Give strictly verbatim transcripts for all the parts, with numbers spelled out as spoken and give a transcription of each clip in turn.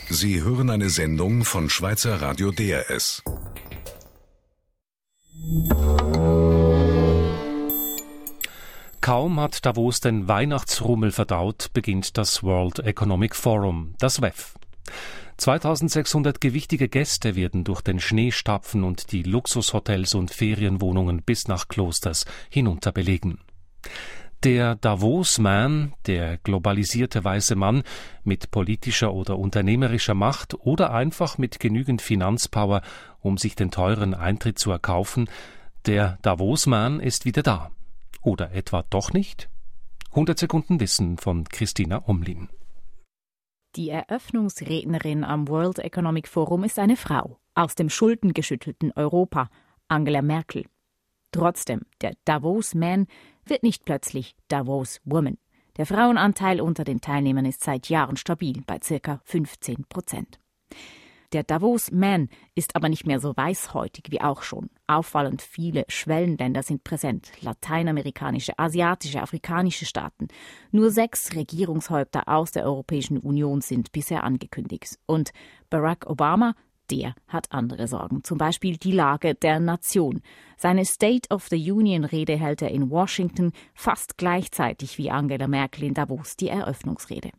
Sie hören eine Sendung von Schweizer Radio D R S. Kaum hat Davos den Weihnachtsrummel verdaut, beginnt das World Economic Forum, das W E F. zweitausendsechshundert gewichtige Gäste werden durch den Schnee stapfen und die Luxushotels und Ferienwohnungen bis nach Klosters hinunter belegen. Der Davos-Man, der globalisierte weiße Mann mit politischer oder unternehmerischer Macht oder einfach mit genügend Finanzpower, um sich den teuren Eintritt zu erkaufen, der Davos-Man ist wieder da. Oder etwa doch nicht? hundert Sekunden Wissen von Christina Omlin. Die Eröffnungsrednerin am World Economic Forum ist eine Frau aus dem schuldengeschüttelten Europa, Angela Merkel. Trotzdem, der Davos-Man wird nicht plötzlich Davos-Woman. Der Frauenanteil unter den Teilnehmern ist seit Jahren stabil bei ca. fünfzehn Prozent. Der Davos-Man ist aber nicht mehr so weißhäutig wie auch schon. Auffallend viele Schwellenländer sind präsent. Lateinamerikanische, asiatische, afrikanische Staaten. Nur sechs Regierungshäupter aus der Europäischen Union sind bisher angekündigt. Und Barack Obama, der hat andere Sorgen. Zum Beispiel die Lage der Nation. Seine State of the Union-Rede hält er in Washington fast gleichzeitig wie Angela Merkel in Davos die Eröffnungsrede.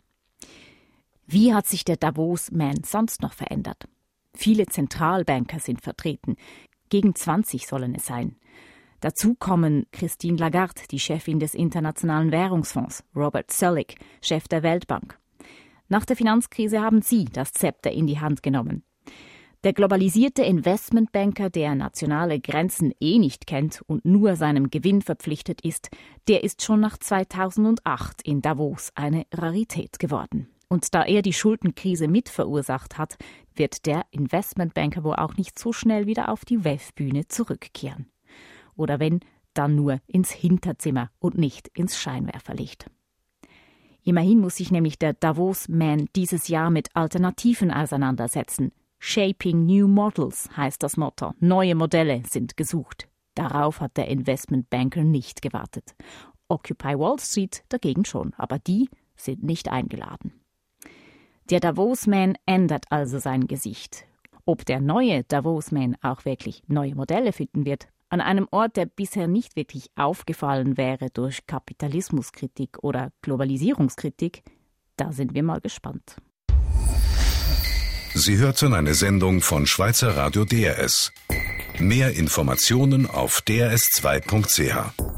Wie hat sich der Davos-Man sonst noch verändert? Viele Zentralbanker sind vertreten. Gegen zwanzig sollen es sein. Dazu kommen Christine Lagarde, die Chefin des Internationalen Währungsfonds, Robert Zoellick, Chef der Weltbank. Nach der Finanzkrise haben sie das Zepter in die Hand genommen. Der globalisierte Investmentbanker, der nationale Grenzen eh nicht kennt und nur seinem Gewinn verpflichtet ist, der ist schon nach zweitausendacht in Davos eine Rarität geworden. Und da er die Schuldenkrise mit verursacht hat, wird der Investmentbanker wohl auch nicht so schnell wieder auf die W E F-Bühne zurückkehren. Oder wenn, dann nur ins Hinterzimmer und nicht ins Scheinwerferlicht. Immerhin muss sich nämlich der Davos-Man dieses Jahr mit Alternativen auseinandersetzen. Shaping New Models heißt das Motto. Neue Modelle sind gesucht. Darauf hat der Investmentbanker nicht gewartet. Occupy Wall Street dagegen schon, aber die sind nicht eingeladen. Der Davos-Man ändert also sein Gesicht. Ob der neue Davos-Man auch wirklich neue Modelle finden wird, an einem Ort, der bisher nicht wirklich aufgefallen wäre durch Kapitalismuskritik oder Globalisierungskritik, da sind wir mal gespannt. Sie hörten eine Sendung von Schweizer Radio D R S. Mehr Informationen auf d r s zwei punkt c h.